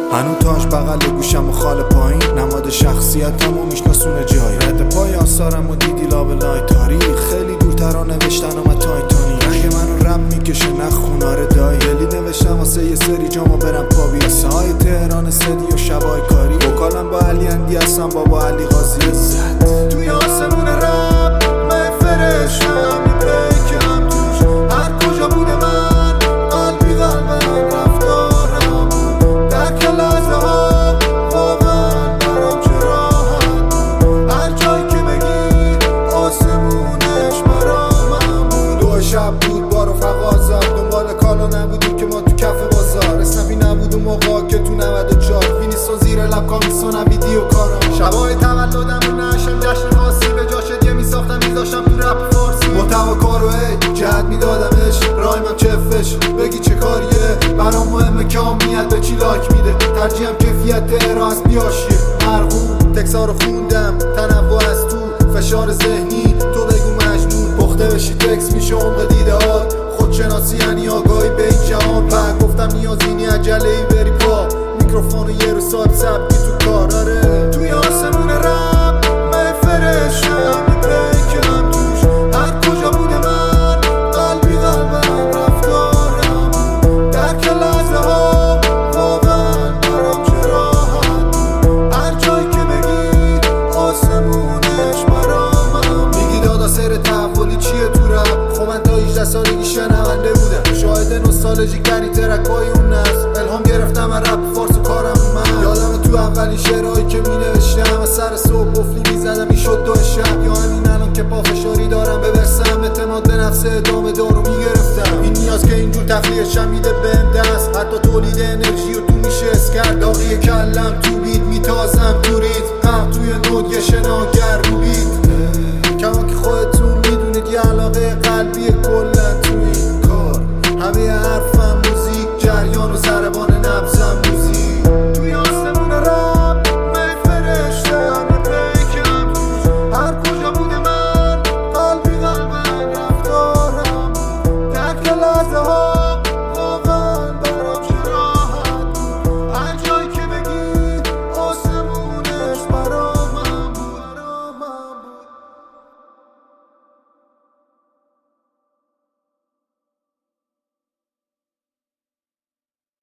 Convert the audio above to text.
هنو تاج بغل گوشم و خال پایین، نماد شخصیتم و میشناسونه جایی. رد پای آثارم و دیدی لابلای تاریخ، خیلی دورترا نوشتن و تایتانی. رنگ منو رب میکشه نه خونار دایی، دلی نوشتم واسه یه سری جامو برم پابی. قصه های تهران استدی و شبای کاری، وکالم با علی اندی هستم بابا علی قاضی زد. توی آسمون رب من فرشم میپیکم توش، هر کجا بوده من قلبی قلبم رفتارم بود. در کلازه ها واقعا برام چه راحت بود، هر جایی که بگی آسمونش برامم بود. دو شب بود با رفقا زد، دنبال کالا نبودیم که ما تو کف بازار. اسنپی نبود اون موقع که تو 94 وینیسون زیر لب کامیسون ویدیو کارم. شبای تولدم و نشم جشن خاصی، به جاش دیگه میساختم میذاشتم تو رپ فارسی. محتوا کارو جهت میدادمش، رایمم چفش بگی چه کاریه. برام مهمه که عامیت به چی لایک میده، ترجیحم کیفیت راست بیاشیه. مرغوم تکسا رو خوندم، تنوع از تو فشار ذهنی، تو بگو مجنون پخته بشی تکس میشه عمق دیدهات. خودشناسی یعنی آگاهی به این جهان، و گفتم نیازی نی عجله‌ای بری پا، میکروفون و یه رو صاحب سبکی تو کار. آره توی آسمون رب من فرشم میپیکم توش، هر کجا بوده من قلبی قلبم رفتارم بود. در کلازه ها واقعا برام چه راحت بود، هر جایی که بگی آسمونش برامم. میگی دادا سر تحولی چیه تو رب؟ خب من تا 18 سالگی شنونده بودم، شاهد نوستالژیک ترین ترکای اون نسل. الهام گرفتم از رپ فارس و کارم من. یادم تو اولین شعرهایی که مینوشتم از سر صبح قفلی میزدم میشد 2 شب. یا همین الان که پافشاری دارم ببرسم، اعتماد به نفس ادامه دارو میگرفتم. این نیاز که اینجور تخلیهشم میده بهم دست، حتی تولید انرژی و تو میشه اسکرد. داغی کلم تو بیت میتازم تو ریتم، توی نوت یه شناگر رو بیت. کما که خودتون میدونید یه علاقه قلبی کلن تو این کار. همه حرفم موزیک، جریان و ضربان